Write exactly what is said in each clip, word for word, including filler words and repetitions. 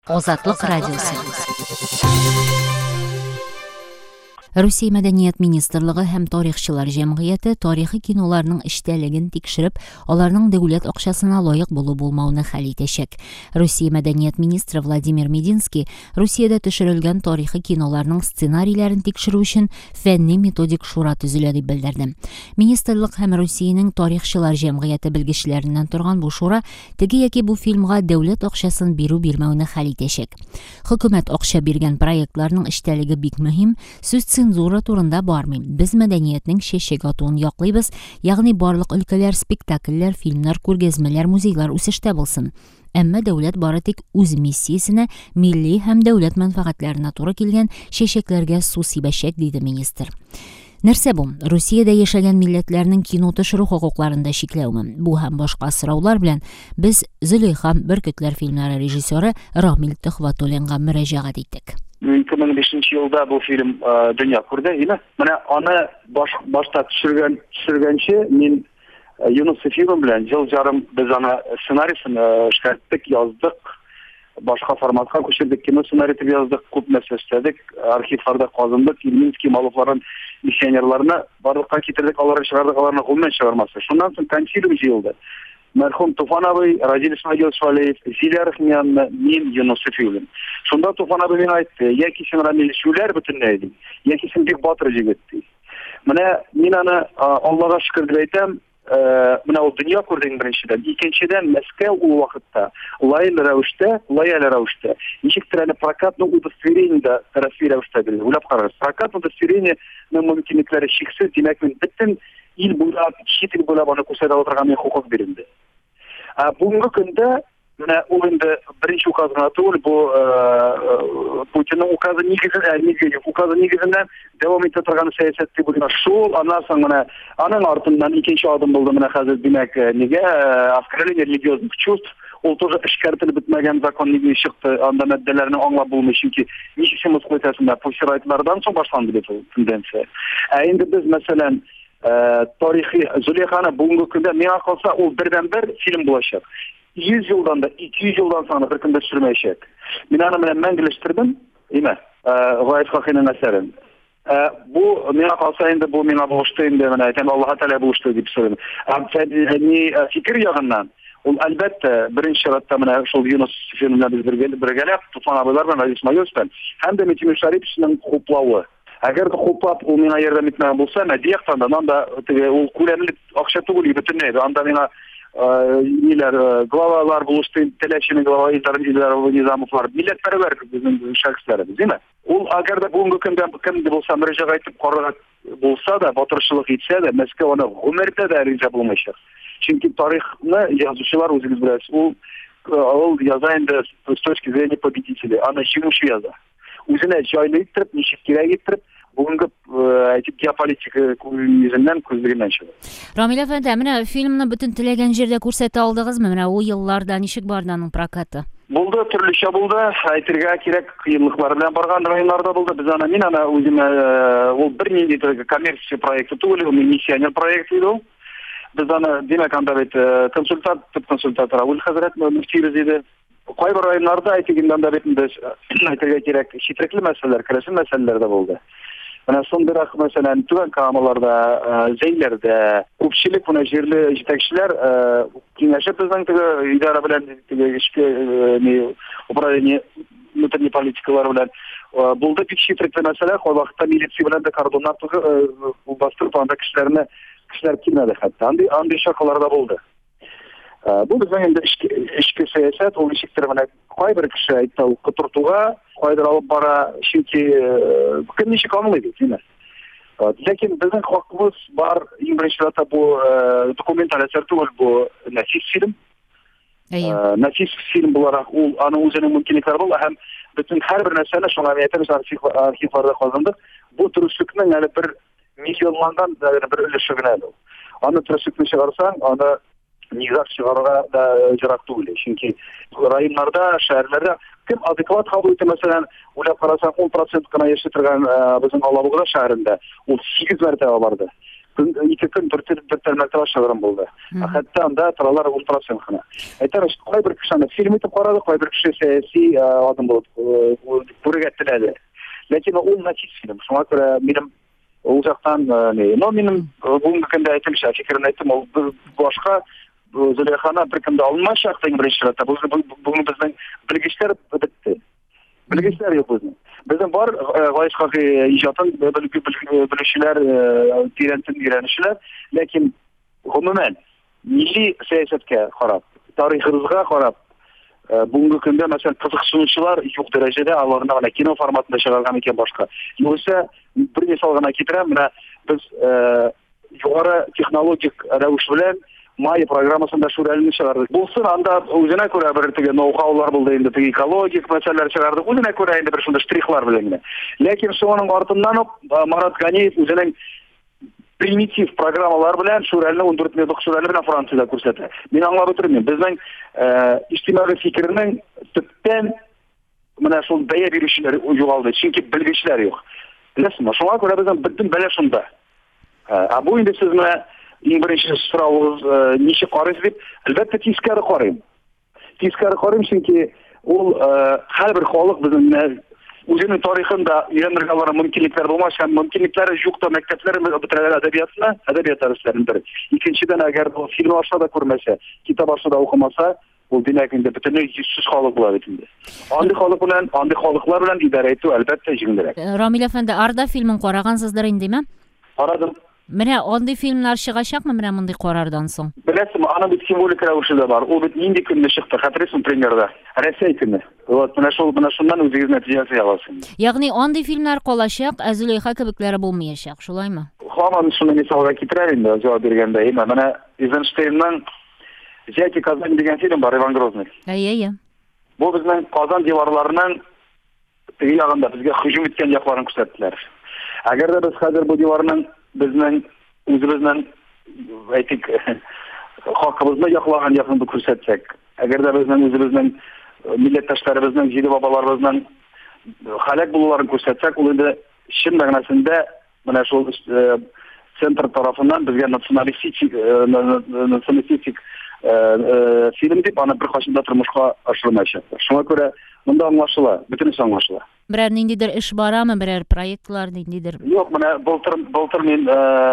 Азатлык радиосы. Русия мәдәният министрлыгы һәм тарихчылар җәмгыяте тарихи киноларның эчтәлеген тикшереп, аларның дәүләт акчасына лаек булу булмауны хәл итәчәк. Русия мәдәният министры Владимир Мединский Русиядә төшерелгән тарихи киноларның сценарийларын тикшерү өчен фәнни методик шура төзелә дип белдерде. Министрлык һәм Русиянең тарихчылар җәмгыяте белгечләреннән торган бу шура теге яки бу фильмга дәүләт акчасын бирү-бирмәүне хәл итәчәк. Хөкүмәт акча биргән проектларның эчтәлеге бик мөһим, сүз цензура турында бармый. Без мәдәниятнең чәчәк атуын яклыйбыз, ягъни барлык өлкәләр, спектакльләр, фильмнар, күргәзмәләр, музейлар үсештә булсын. Әмма дәүләт бары тик үз миссиясенә, милли һәм дәүләт мәнфәгатьләренә туры килгән чәчәкләргә су сибәчәк, диде министр. Нәрсә бу? Русиядә яшәгән милләтләрнең кино төшерү хокукларында чикләүме? Бу һәм башка сораулар белән без Зөләйха Бөркетләр фильмнары режиссеры Рамил Төхвәтуллинга мөрәҗәгать иттек. ике мең бишенче елда бу фильм дөнья күрде, име? Менә аны баш, башта төшергән төшергәнче мин Юнус Сефиев белән ел жарым без аны сценарийсын эшкәрттек, яздык, башка форматка күчердек, кино сценарийты яздык, күп нәрсә эшләдек, архивларда казындык, Ильминский, Маловларын, миссионерларны барлыкка китердек, аларны чыгардык, аларны гомумән чыгармасы. Шуннан соң консилиум җыелды. Мәрхүм Туфан абый, Разил Исмәгыйль Швалиев, Зилә Рахмиянны, мин Юнус Сефиев. Шунда Туфан абый миңа әйтте, яки син Рамил шүләр бөтенләй ди, яки син бик батыр җегет ди. Менә мин аны Аллага шөкер дип әйтәм, менә ул дөнья күрдең беренчедән, икенчедән Мәскәү ул вакытта лаялы рәвештә, лаялы рәвештә, ничектер әле прокатны удостоверение да рәсми рәвештә бирде. Уйлап карагыз, прокат удостоверение мөмкинлекләре чиксез, димәк мин бөтен ил буйлап, чит ил буйлап аны күрсәтә алырга мин хукук бирелде. Бүгенге көндә менә ул инде беренче указ гына түгел, бу Путинның указы нигезендә, Медведев указы нигезендә дәвам итә торган сәясәт дип уйлыйм. Шул аннан соң менә аның артыннан икенче адым булды менә хәзер, димәк, нигә оскорбление религиозных чувств, ул тоже эшкәртелеп бетмәгән закон нигезе чыкты, анда мәддәләрне аңлап булмый, чөнки ничек мускулитасында пульсирайтлардан соң башланды дип тенденция. Ә инде без мәсәлән тарихи Зөләйханы бүгенге көндә миңа калса ул бердән-бер фильм булачак. йөз елдан да, ике йөз елдан соң бер көндә төшермәячәк. Мин аны белән мәңгелештердем, име? Гаит Хакыйның әсәрен. Бу миңа калса инде бу миңа булышты инде, менә әйтәм, Аллаһ Тәгалә булышты дип сөйләдем. Һәм фәнни фикер ягыннан ул әлбәттә беренче чиратта менә шул Юнус фильмында без бергәләп, Туфан абыйлар белән, Разил Исмәгыйль һәм дә Тимур Шариповның хуплавы. Әгәр хуплап ул миңа ярдәм итмәгән булса, мәдәияттан да анда ул күләмле акча түгел бөтенләй. Анда миңа ниләр главалар булышты, Теләченең глава идарә низамлар, милләтпәрвәр безнең шәхесләребез, диме? Ул әгәр дә бүгенге көндә кем булса мөрәҗәгать итеп карарга булса да, батырчылык итсә дә, Мәскәү аны гомердә дә риза булмаячак. Чөнки тарихны язучылар үзегез беләсез, ул ул яза инде с точки зрения победителя, аны җиңүче яза. Үзенә җайлы итеп, ничек кирәк итеп, бүгенге әйтеп геополитика йөзеннән күзлегеннән чыга. Рамил әфәнде, менә фильмны бөтен теләгән җирдә күрсәтә алдыгызмы? Менә ул елларда ничек барды аның прокаты? Булды, төрлечә булды. Әйтергә кирәк, кыенлыклар белән барган районнарда булды. Без аны, мин аны үземә ул бер нинди коммерция проекты түгел, ул миссионер проекты иде ул. Без аны, димәк, анда бит консультант, төп консультант Равил хәзрәт мөфтибез иде. Кайбер районнарда әйтегәндә анда бит без әйтергә кирәк, читрекле мәсьәләләр, керәшен мәсьәләләр дә булды. Менә сондырак мәсәлән Түбән Камаларда, Зәйләрдә күпчелек менә җирле җитәкчеләр киңәшеп безнең теге идара белән теге эшкә управление внутренней политикалары белән булды бик читрекле мәсьәлә, ул вакытта милиция белән дә кордоннар бастырып анда кешеләрне кешеләр килмәде хәтта. Андый андый шакалар да булды. Бу безнең инде эшкә сәясәт, ул ничектер менә кайбер кеше әйтә, ул котыртуга кайдыр алып бара, чөнки кем ничек аңлый бит, диме? Ләкин безнең хакыбыз бар, иң беренче чиратта бу документаль әсәр түгел, бу нәфис фильм. Нәфис фильм буларак ул аның үзенең мөмкинлекләре булды һәм бөтен һәрбер нәрсәне шуңа әйтәбез, архивларда казындык. Бу дөреслекнең әле бер миллионланган бер өлеше генә ул. Аны дөреслекне чыгарсаң, аны низах чыгарга да җирак түгел. Чөнки районнарда, шәһәрләрдә кем адекват кабул итә, мәсәлән, уйлап карасаң, он процент кына яши торган безнең Алабуга шәһәрендә ул сигез мәртәбә барды. ике көн бер тәлмәктә ашаган булды. Хәтта анда торалар он процент кына. Әйтәм, кайбер кеше аны фильм итеп карады, кайбер кеше сәяси адым булып күрергә теләде. Ләкин ул начис фильм. Шуңа күрә минем ул жактан, но минем бүгенге көндә әйтелмешә, фикерен әйттем, ул башка Зөләйханы беркемдә алмаячак дип беренче рәттә. Бүген безнең белгечләр бетте. Белгечләр юк безнең. Безнең бар гаишка иҗатын белүчеләр, тирәнтен өйрәнүчеләр, ләкин гомумән милли сәясәткә карап, тарихыбызга карап, бүгенге көндә мәсәлән кызыксынучылар юк дәрәҗәдә аларны гына кино форматында чыгарган икән башка. Югыйсә бер мисал гына китерәм, менә без югары технологик рәвеш белән Май программасында шүрәлне чыгардык. Булсын, анда үзенә күрә бер теге ноу-хаулар булды инде, теге экологик мәсьәләләр чыгардык. Үзенә күрә инде бер шундый штрихлар белән генә. Ләкин шуның артыннан ук Марат Ганиев үзенең примитив программалар белән шүрәлне он дүрт минутлык шүрәлне белән Франциядә күрсәтә. Мин аңлап бетермим. Безнең иҗтимагый фикернең төптән менә шул бәя бирүчеләр югалды, чөнки белгечләр юк. Беләсезме? Шуңа күрә безнең бөтен бәла шунда. Ә бу инде сез менә иң беренче соравыгыз ничек карыйсыз дип, әлбәттә тискәре карыйм. Тискәре карыйм, чөнки ул һәрбер халык безнең үзенең тарихында өйрәнергә алар мөмкинлекләр булмас, һәм мөмкинлекләре юкта мәктәпләр бетерәләр әдәбиятны, әдәбият дәресләрен бер. Икенчедән, әгәр ул фильм аша да күрмәсә, китап аша да укымаса, ул димәк инде бөтенләй йөзсез халык була бит инде. Андый халык белән, андый халыклар белән идарә итү әлбәттә җиңелрәк. Рамил әфәнде, Арда фильмын карагансыздыр индеме? Карадым. Менә андый фильмнар чыгачакмы менә мондай карардан соң? Беләсезме, аны бит символик рәвештә бар. Ул бит нинди көнне чыкты? Хәтерсең премьерда. Россия көне. Вот менә шул, менә шуннан үзегез нәтиҗә ясыйсыз. Ягъни андый фильмнар калачак, ә Зөләйха кебекләре булмаячак, шулаймы? Һаман шуны мисалга китерәм инде, җавап биргәндә. Менә Эйзенштейнның «Зяки Казань» дигән фильм бар, Иван Грозный. Әйе. Бу безнең Казан диварларының теге ягында безгә һөҗүм иткән якларын күрсәттеләр. Әгәр дә без хәзер бу диварның безнең үзебезнең әйтик хакыбызны яклаган якын күрсәтсәк, әгәр дә безнең үзебезнең милләттәшләребезнең, җиде бабаларыбызның халак булуларын күрсәтсәк, ул инде чын мәгънәсендә менә шул центр тарафыннан безгә националистик националистик фильм дип аны беркайчан да тормышка ашырмаячаклар. Шуңа күрә монда аңлашыла, бөтенесе аңлашыла. Берәр ниндидер эш барамы, берәр проектлар ниндидер? Юк, менә былтыр былтыр мин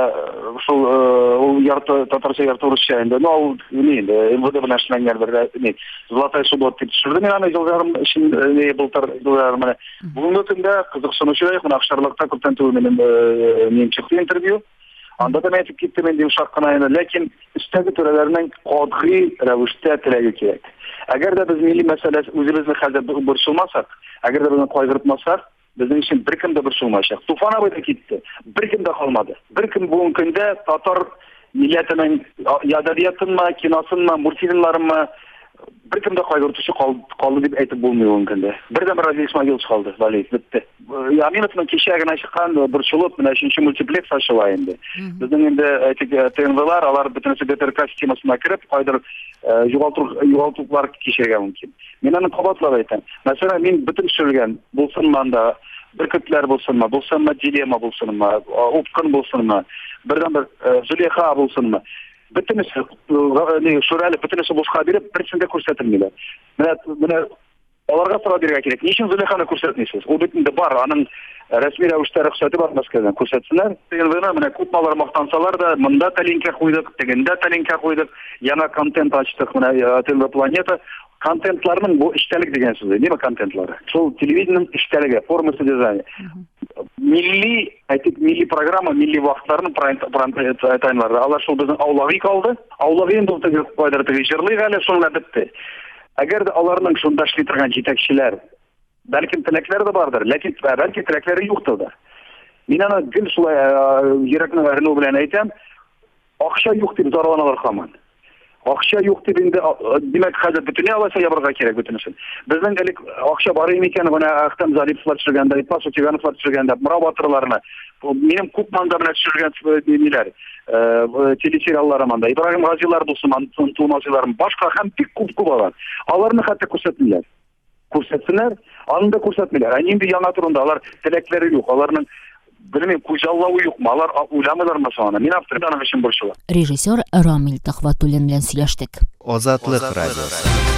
шул ул ярты татарча ярты русча инде. Ну, ул инде МВД белән эшләнгән бер ни. Золотая суббота дип төшерде мин аны елларым өчен ни былтыр елларым менә. Бүгенге көндә кызыксынучылар менә Акчарлыкта күптән түгел минем мин чыкты интервью. Анда да мәйтеп киттем инде шак кына инде, ләкин өстәге түрәләрнең катгый рәвештә теләге кирәк. Әгәр дә без милли мәсьәлә үзебезне хәзер борчылмасак, әгәр дә безне кайгыртмасак, безнең өчен беркем дә борчылмаячак. Туфан абый да китте, беркем дә калмады. Беркем бүгенге көндә татар милләтенең әдәбиятынмы, киносынмы, мультфильмнарынмы беркем дә кайгыртучы калды дип әйтеп булмый бүгенге көндә. Бердән бер Азиз Исмәгыйль калды, Валиев бетте. Я минутның кичә генә чыккан борчылып, менә өченче мультиплекс ачыла инде. Безнең инде әйтик ТНВлар, алар бөтенесе ГТРК системасына кереп, кайдыр югалтулар кичергә мөмкин. Мин аны кабатлап әйтәм. Мәсәлән, мин бөтен төшергән булсынмы анда, беркетләр булсынмы, булсынмы дилемма булсынмы, упкын булсынмы, бердән бер Зөләйха булсынмы, бөтенесе шүрәле бөтенесе бушка биреп, берсендә күрсәтелмиләр. Менә менә аларга сорау бирергә кирәк. Ничек Зөләйханы күрсәтмисез? Ул бит инде бар, аның рәсми рәвештә рөхсәте бар Мәскәүдән. Күрсәтсеннәр. Тегенләрне менә күп малар мактансалар да, монда талинкә куйдык, тегендә талинкә куйдык, яңа контент ачтык, менә ТНВ Планета. Контентларның бу эчтәлек дигән сүз. Нима контентлары? Шул телевидениеның эчтәлеге, формасы дизайны. Милли, әйтик, милли программа, милли вакытларны прайм-таймларда. Алар шул безнең аулагы калды. Аулагы инде теге кайдар теге җырлый әле, шуңа бетте. Әгәр дә аларның шунда эшли торган җитәкчеләр, бәлки теләкләре дә бардыр, ләкин бәлки теләкләре юктыр да. Мин аны гел шулай йөрәкне әрнү белән әйтәм, акча юк дип зарланалар һаман. Акча юк дип инде, димәк, хәзер бөтенләй алайса ябарга кирәк бөтенесен. Безнең элек акча бар икән, менә Ахтам Залиповлар төшергәндә, Ипас Утигановлар төшергәндә, Мурат Батырларны, минем күп манда белән төшергән ниләр, телесериаллар манда, Ибраһим Газилар булсын, Тумасилар, башка һәм бик күп күп алар. Аларны хәтта күрсәтмиләр. Күрсәтсеннәр, аны да күрсәтмиләр. Ә инде яңа турында алар теләкләре юк. Аларның bilmayman, ko'zallauı yo'qmi? Ular o'ylamalarmi soni? Men avtordan ishim bo'lishi. Rejissyor Ramil Taqvatulin bilan сөйләштек. Ozodlik radiosi.